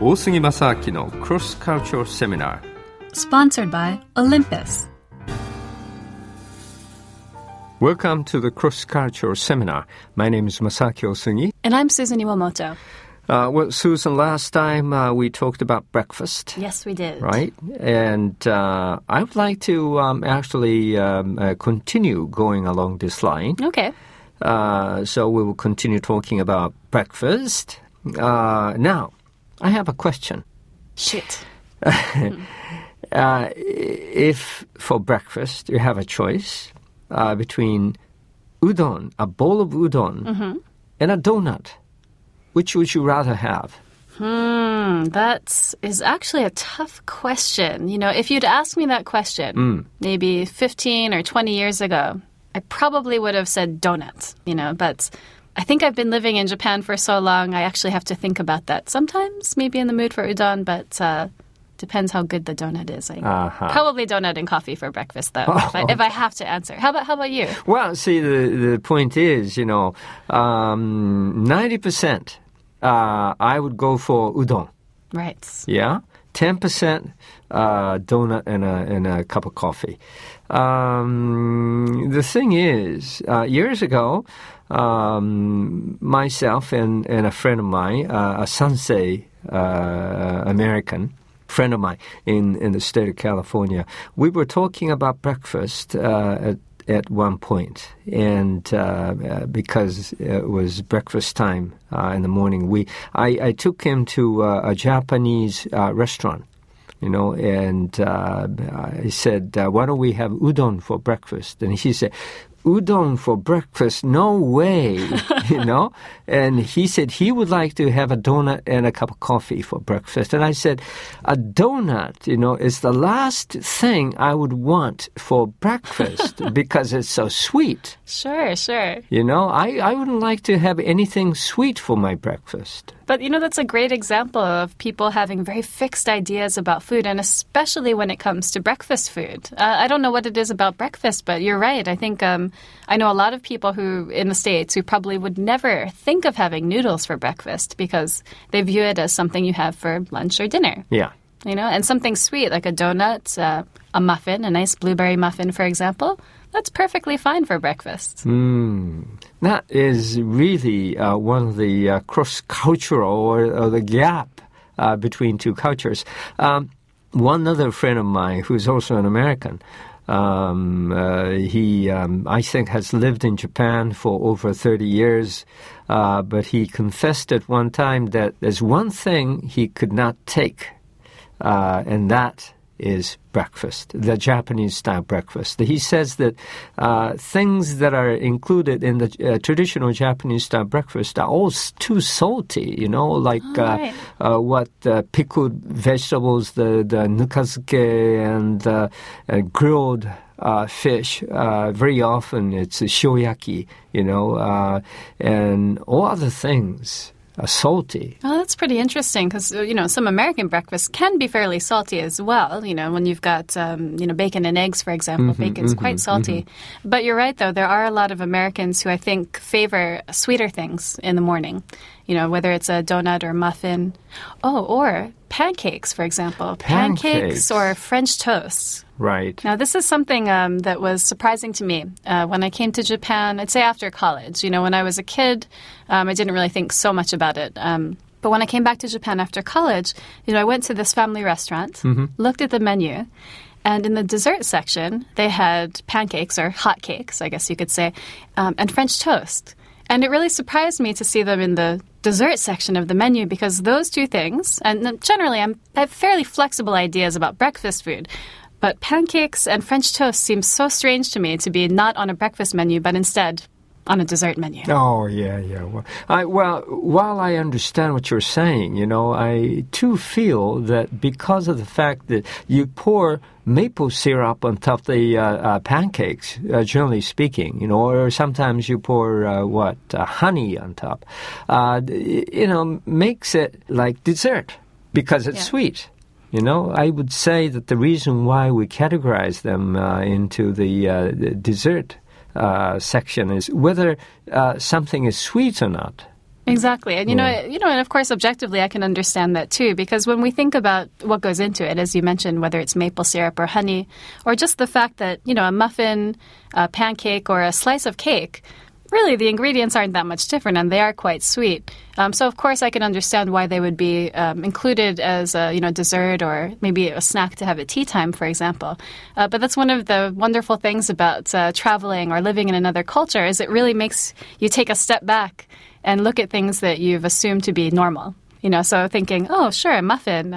大杉正明の Cross Cultural Seminar Sponsored by Olympus. Welcome to the Cross Cultural Seminar. My name is Masaki Osugi. And I'm Susan Iwamoto. Well, Susan, last time we talked about breakfast. Yes, we did. Right? And I would like to actually continue going along this line. Okay. So we will continue talking about breakfast. Now, I have a question. Shoot. If for breakfast you have a choice between udon, a bowl of udon, and a donut, which would you rather have? That is actually a tough question. You know, if you'd asked me that question maybe 15 or 20 years ago, I probably would have said donut, you know, but I think I've been living in Japan for so long, I actually have to think about that. Sometimes maybe in the mood for udon, but depends how good the donut is. Probably donut and coffee for breakfast, though, if I have to answer. How about you? Well, see, the point is, you know, 90% I would go for udon. Right. Yeah? 10% donut and a cup of coffee. The thing is, years ago, myself and a friend of mine, a Sansei American friend of mine in the state of California, we were talking about breakfast at one point, and because it was breakfast time in the morning, I took him to a Japanese restaurant. You know, and I said, why don't we have udon for breakfast? And he said, udon for breakfast? No way, you know. And he said he would like to have a donut and a cup of coffee for breakfast. And I said, a donut, you know, is the last thing I would want for breakfast because it's so sweet. Sure. You know, I wouldn't like to have anything sweet for my breakfast. But, you know, that's a great example of people having very fixed ideas about food, and especially when it comes to breakfast food. I don't know what it is about breakfast, but you're right. I think I know a lot of people who in the States who probably would never think of having noodles for breakfast because they view it as something you have for lunch or dinner. Yeah. You know, and something sweet like a donut, a muffin, a nice blueberry muffin, for example, that's perfectly fine for breakfast. That is really one of the cross-cultural or the gap between two cultures. One other friend of mine who's also an American, he, I think, has lived in Japan for over 30 years, but he confessed at one time that there's one thing he could not take, and that is breakfast, the Japanese-style breakfast. He says that things that are included in the traditional Japanese-style breakfast are all too salty, you know, like pickled vegetables, the nukazuke and grilled fish. Very often it's shoyaki, you know, and all other things are salty. Well, that's pretty interesting because, you know, some American breakfasts can be fairly salty as well. You know, when you've got, you know, bacon and eggs, for example, bacon's quite salty. But you're right, though. There are a lot of Americans who I think favor sweeter things in the morning. You know, whether it's a donut or muffin. Oh, or pancakes, for example. Pancakes or French toast. Right. Now, this is something that was surprising to me when I came to Japan, I'd say after college. You know, when I was a kid, I didn't really think so much about it. But when I came back to Japan after college, you know, I went to this family restaurant, looked at the menu, and in the dessert section, they had pancakes or hot cakes, I guess you could say, and French toast. And it really surprised me to see them in the dessert section of the menu because those two things, and generally I have fairly flexible ideas about breakfast food, but pancakes and French toast seem so strange to me to be not on a breakfast menu, but instead on a dessert menu. Oh, yeah. Well, while I understand what you're saying, you know, I too feel that because of the fact that you pour maple syrup on top of the pancakes, generally speaking, you know, or sometimes you pour, honey on top, you know, makes it like dessert because it's sweet. You know, I would say that the reason why we categorize them into the dessert section is whether something is sweet or not. Exactly. And, and of course, objectively, I can understand that too, because when we think about what goes into it, as you mentioned, whether it's maple syrup or honey, or just the fact that, a muffin, a pancake, or a slice of cake, really, the ingredients aren't that much different, and they are quite sweet. So, of course, I can understand why they would be included as a dessert or maybe a snack to have at tea time, for example. But that's one of the wonderful things about traveling or living in another culture is it really makes you take a step back and look at things that you've assumed to be normal. So thinking, oh, sure, a muffin,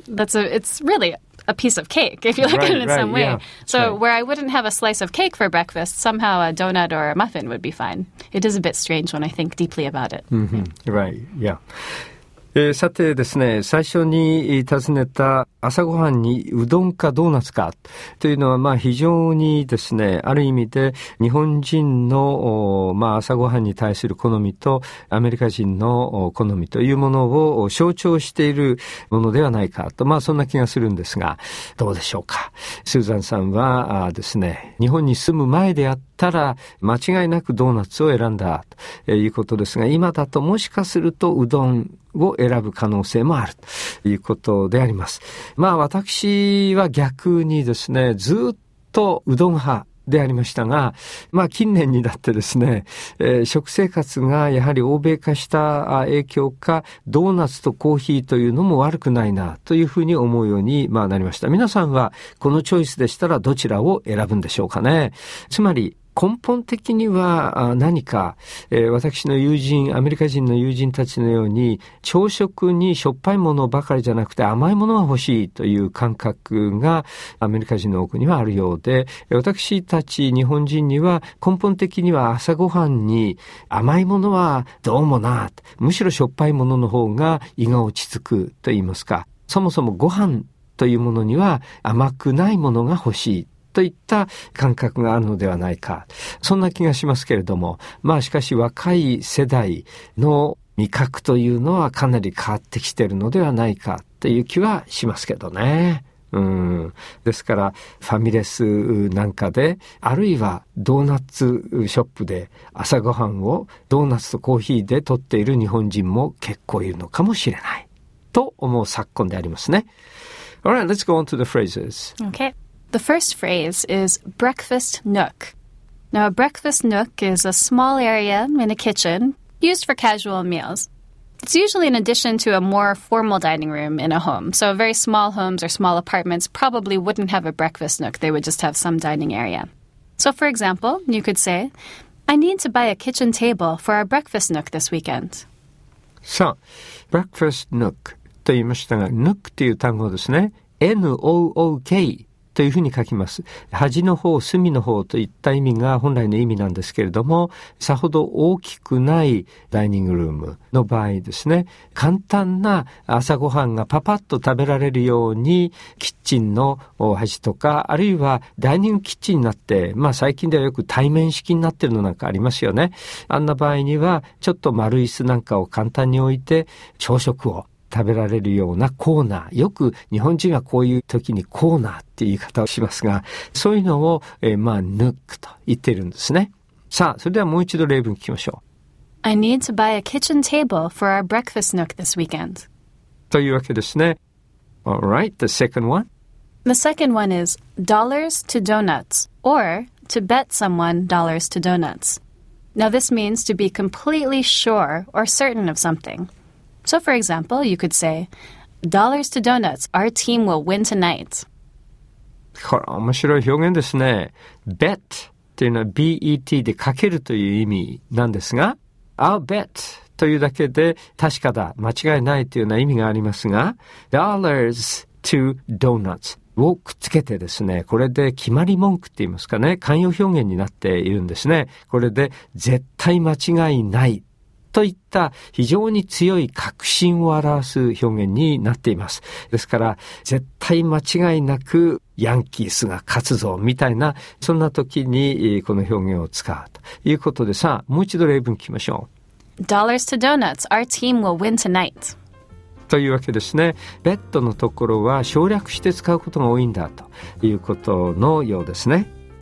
it's really a piece of cake, if you look at it in some way. Yeah, so where I wouldn't have a slice of cake for breakfast, somehow a donut or a muffin would be fine. It is a bit strange when I think deeply about it. Right, yeah. さてですね、最初に尋ねた朝ごはんにうどんかドーナツかというのは非常にですね、ある意味で日本人の朝ごはんに対する好みとアメリカ人の好みというものを象徴しているものではないかと、そんな気がするんですが、どうでしょうか。スーザンさんはですね、日本に住む前であったら間違いなくドーナツを選んだということですが、今だともしかするとうどんを選ぶ可能性もあるということであります。私は逆にですね、ずっとうどん派でありましたが、近年になってですね、食生活がやはり欧米化した影響か、ドーナツとコーヒーというのも悪くないなというふうに思うようになりました。皆さんはこのチョイスでしたらどちらを選ぶんでしょうかね。つまり根本的には何か、私の友人、アメリカ人の友人たちのように朝食にしょっぱいものばかりじゃなくて甘いものが欲しいという感覚がアメリカ人の多くにはあるようで、私たち日本人には根本的には朝ごはんに甘いものはどうもな、むしろしょっぱいものの方が胃が落ち着くと言いますか、そもそもご飯というものには甘くないものが欲しいといった感覚があるのではないか、そんな気がしますけれども、しかし若い世代の味覚というのはかなり変わってきているのではないかという気はしますけどね。ですからファミレスなんかで、あるいはドーナツショップで朝ごはんをドーナツとコーヒーで取っている日本人も結構いるのかもしれないと思う昨今でありますね。Alright, let's go on to the phrases. Okay.The first phrase is breakfast nook. Now, a breakfast nook is a small area in a kitchen used for casual meals. It's usually in addition to a more formal dining room in a home. So very small homes or small apartments probably wouldn't have a breakfast nook. They would just have some dining area. So, for example, you could say, I need to buy a kitchen table for our breakfast nook this weekend. さあ、breakfast nook と言いましたが、nook という単語ですね。N-O-O-Kというふうに書きます。端の方、隅の方といった意味が本来の意味なんですけれども、さほど大きくないダイニングルームの場合ですね、簡単な朝ごはんがパパッと食べられるように、キッチンの端とか、あるいはダイニングキッチンになって、最近ではよく対面式になってるのなんかありますよね。あんな場合には、ちょっと丸椅子なんかを簡単に置いて、朝食を食べられるようなコーナー、よく日本人はこういう時にコーナーっていう言い方をしますが、そういうのを、ヌックと言っているんですね。さあ、それではもう一度例文聞きましょう。 I need to buy a kitchen table for our breakfast nook this weekend. というわけですね。Alright, the second one? The second one is dollars to donuts or to bet someone dollars to donuts. Now this means to be completely sure or certain of something.So, for example, you could say, dollars to donuts, our team will win tonight. これ面白い表現ですね。bet というのは bet でかけるという意味なんですが、I'll bet というだけで確かだ、間違いないというような意味がありますが、dollars to donuts をくっつけてですね、これで決まり文句って言いますかね、慣用表現になっているんですね。これで絶対間違いないといった非常に強い確信を表す表現になっています。ですから絶対間違いなくヤンキースが勝つぞみたいな、そんな時にこの表現を使うということで、さあもう一度例文聞きましょう。Dollars to donuts, our team will win tonight. というわけですね。ベッドのところは省略して使うことが多いんだということのようですね。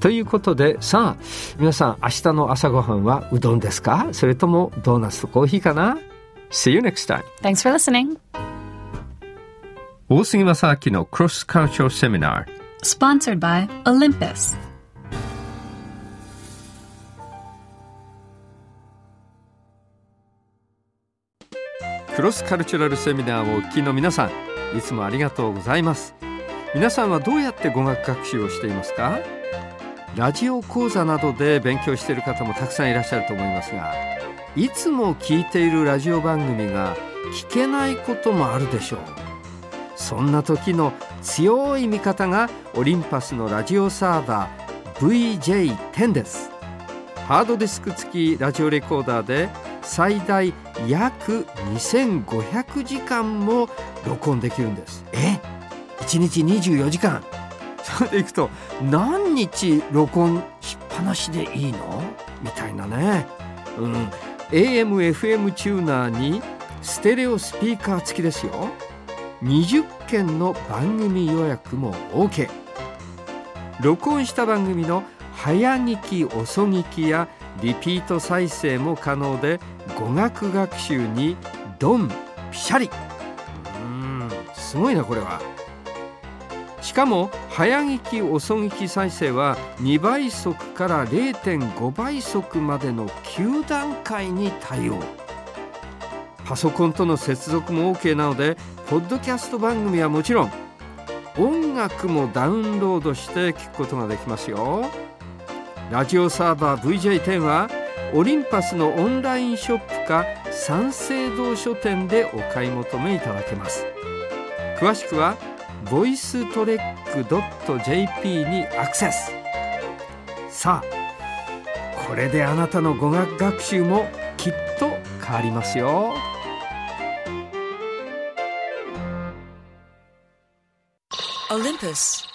ということで、さあ皆さん、明日の朝ごはんはうどんですか、それともドーナツとコーヒーかな。 See you next time. Thanks for listening. 大杉正明の Cross Cultural Seminar, Sponsored by Olympus. クロスカルチュラルセミナーをお聞きの皆さん、いつもありがとうございます。皆さんはどうやって語学学習をしていますか？ラジオ講座などで勉強している方もたくさんいらっしゃると思いますが、いつも聞いているラジオ番組が聞けないこともあるでしょう。そんな時の強い味方がオリンパスのラジオサーバー VJ10 です。ハードディスク付きラジオレコーダーで最大約2500時間も録音できるんです。1日24時間。それでいくと何日録音しっぱなしでいいのみたいなね。AM、FM チューナーにステレオスピーカー付きですよ。20件の番組予約も OK。 録音した番組の早聞き遅聞きやリピート再生も可能で、語学学習にドンピシャリ。すごいなこれは。しかも早聞き遅聞き再生は2倍速から 0.5 倍速までの9段階に対応。パソコンとの接続も OK なので、ポッドキャスト番組はもちろん音楽もダウンロードして聞くことができますよ。ラジオサーバー VJ10 はオリンパスのオンラインショップか三省堂書店でお買い求めいただけます。詳しくはvoicetrek.jp にアクセス。さあ、これであなたの語学学習もきっと変わりますよ。 Olympus.